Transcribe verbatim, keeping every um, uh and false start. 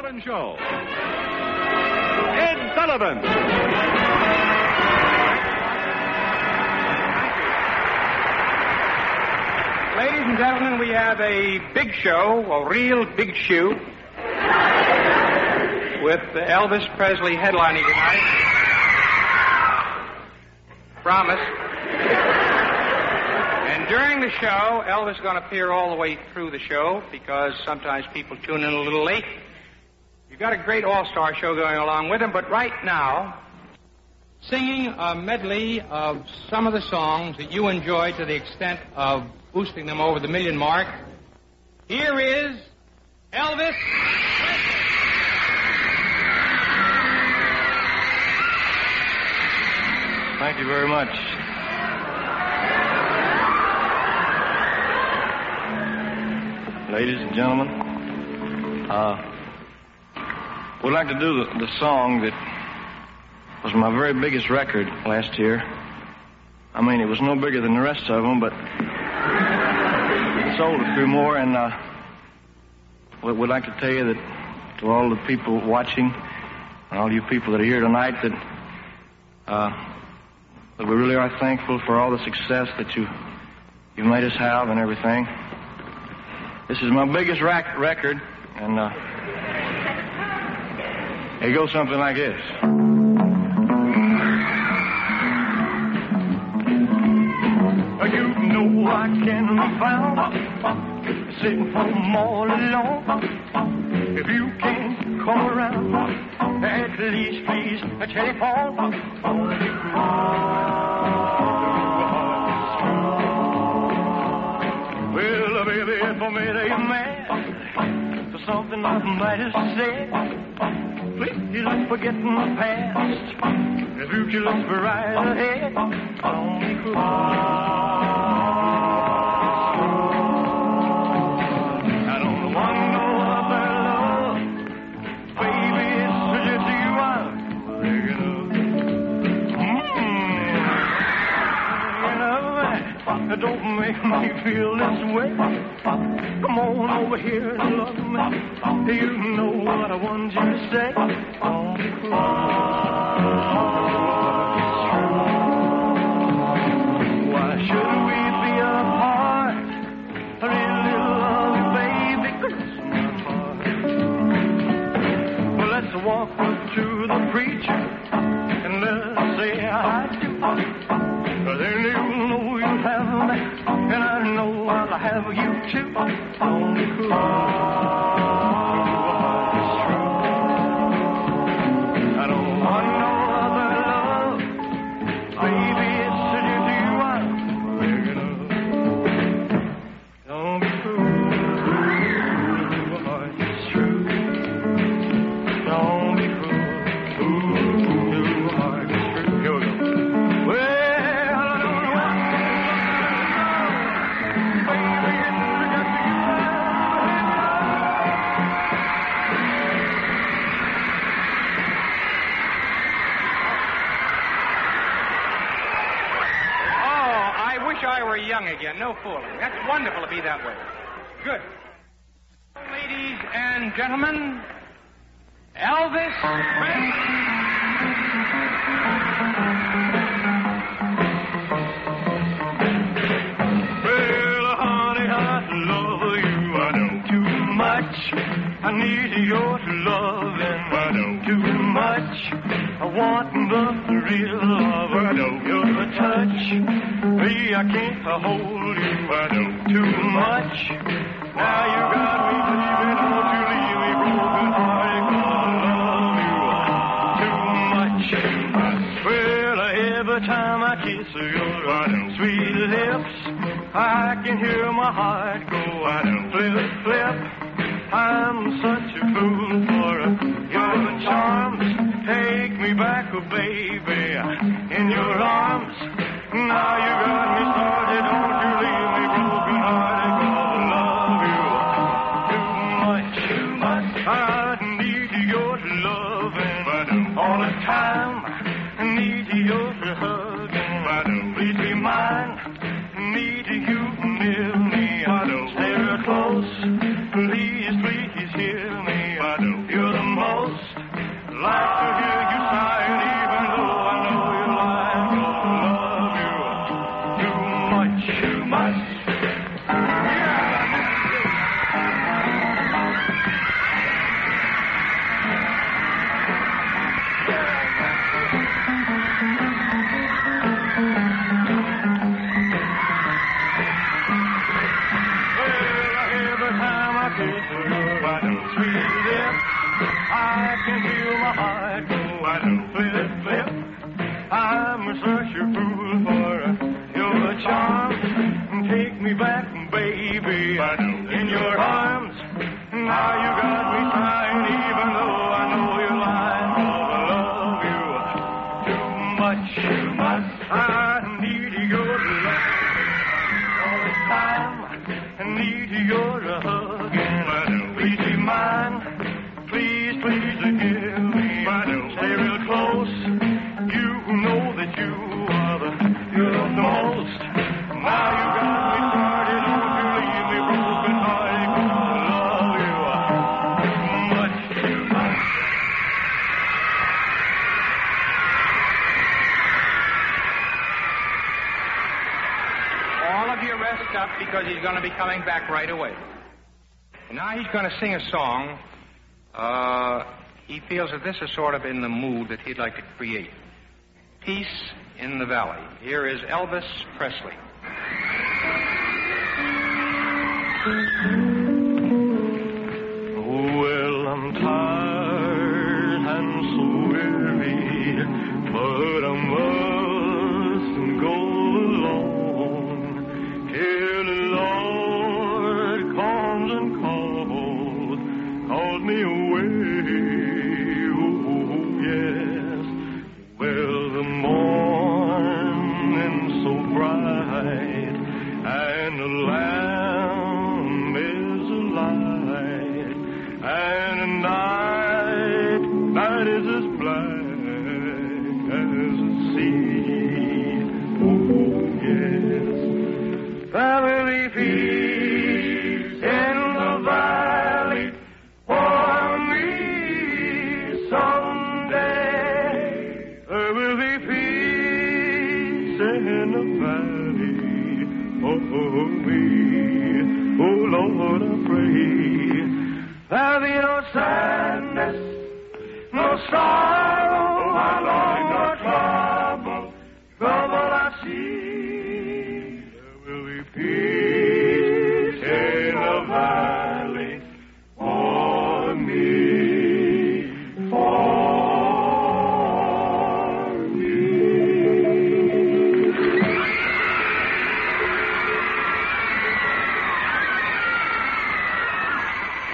Sullivan Show. Ed Sullivan. Ladies and gentlemen, we have a big show, a real big shoe, with Elvis Presley headlining tonight. Promise. And during the show, Elvis is going to appear all the way through the show because sometimes people tune in a little late. You've got a great all-star show going along with him, but right now, singing a medley of some of the songs that you enjoy to the extent of boosting them over the million mark, here is Elvis Presley. Thank you very much. Ladies and gentlemen, uh, we'd like to do the, the song that was my very biggest record last year. I mean, it was no bigger than the rest of them, but it sold a few more, and uh, we'd like to tell you that to all the people watching and all you people that are here tonight that uh, that we really are thankful for all the success that you you made us have and everything. This is my biggest rac- record, and uh, it goes something like this. You know I can be found sitting home all alone. If you can't come around, at least please telephone. Well, baby, if I made a man for something I might have said, please don't forget my past. The future looks right ahead. Don't be cruel. Don't make me feel this way. Come on over here and love me. You know what I want you to say. Don't be Why should we be apart? I really love you, baby. Cross my heart. Well, let's walk up to the preacher and let's say I do. Then you know you have me, and I know I'll have you too. Only cool. I don't want no other love, baby. It's just you I'm thinking of. Don't be cruel, it's true. Don't be cruel, heart is true. Here we go. Well. I were young again, no fooling. That's wonderful to be that way. Good. Ladies and gentlemen, Elvis Presley. Well, honey, I love you. I know too much. I need your love, and I know too much. I want the real love. I know your touch. Me, I can't hold you, I know too much. Now you got me, baby, don't you leave me broken hearted, 'cause I love you too much. Well, every time I kiss your sweet lips, I can hear my heart go, I know, flip, flip. I'm such a fool for your charms. Take me back, oh baby, in your arms. Now you got me started, don't you leave me broken hearted, 'cause I love you too much, too much. I need your loving all the time. I need your hugging, please be mine. Need you near me, stay close. Please, please hear me. You're the heart go flip, flip. I'm such a fool for your charms. Take me back, baby, in your arms. Now you got me crying, even though I know you're lying. I love you too much, too much. I need your love all the time. I need your hug and please be mine. Please, please give me. Stay real close. You know that you are the, you love the most. Now you got me started. Don't you leave me broken hearted. I love you too much, too much. All of you rest up because he's going to be coming back right away. And now he's going to sing a song. Uh, he feels that this is sort of in the mood that he'd like to create. Peace in the Valley. Here is Elvis Presley. Well, I'm tired and so weary, but I must go alone. Till the Lord comes and calls, calls me away. Oh, yes. Well, the morning's so bright, and the lamb is alight, and the night, night is as black as the sea. Oh, yes. There will be peace in the valley for me someday. There will be peace in the valley for me. Oh, Lord, I pray. There'll be no sadness, no sorrow.